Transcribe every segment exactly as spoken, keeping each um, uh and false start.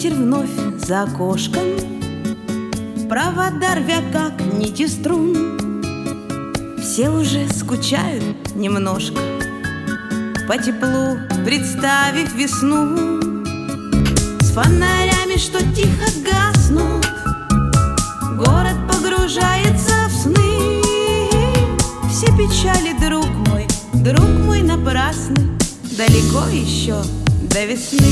ветер вновь за окошком, провода рвя, как нити струн. Все уже скучают немножко по теплу, представив весну. С фонарями, что тихо гаснут, город погружается в сны. Все печали, друг мой, друг мой напрасны, далеко еще до весны.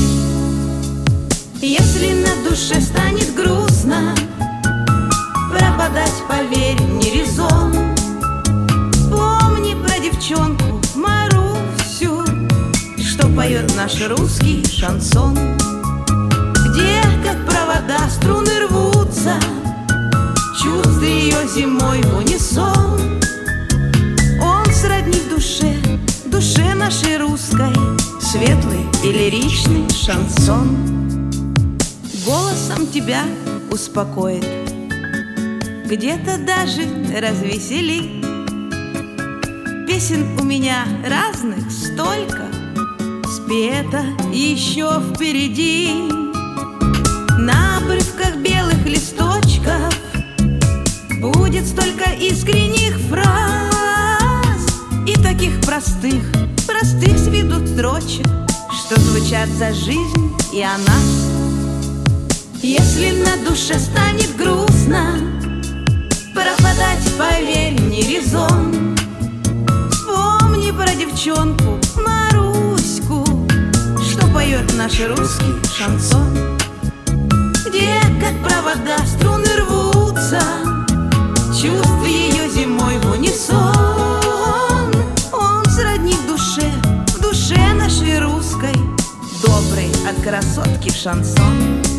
Если на душе станет грустно, пропадать, поверь, не резон. Помни про девчонку Марусю, что поет наш русский шансон. Где, как провода, струны рвутся, чувств ее зимой в унисон. Он сродни в душе, душе нашей русской, светлый и лиричный шансон. Голосом тебя успокоит, где-то даже развеселит. Песен у меня разных столько, спета еще впереди. На обрывках белых листочков будет столько искренних фраз и таких простых, простых с виду строчек, что звучат за жизнь и о нас. Если на душе станет грустно, пропадать, поверь, не резон. Вспомни про девчонку Маруську, что поет наш русский шансон. Где, как провода, струны рвутся, чувств ее зимой в унисон. Он сродни в душе, в душе нашей русской, добрый от красотки шансон.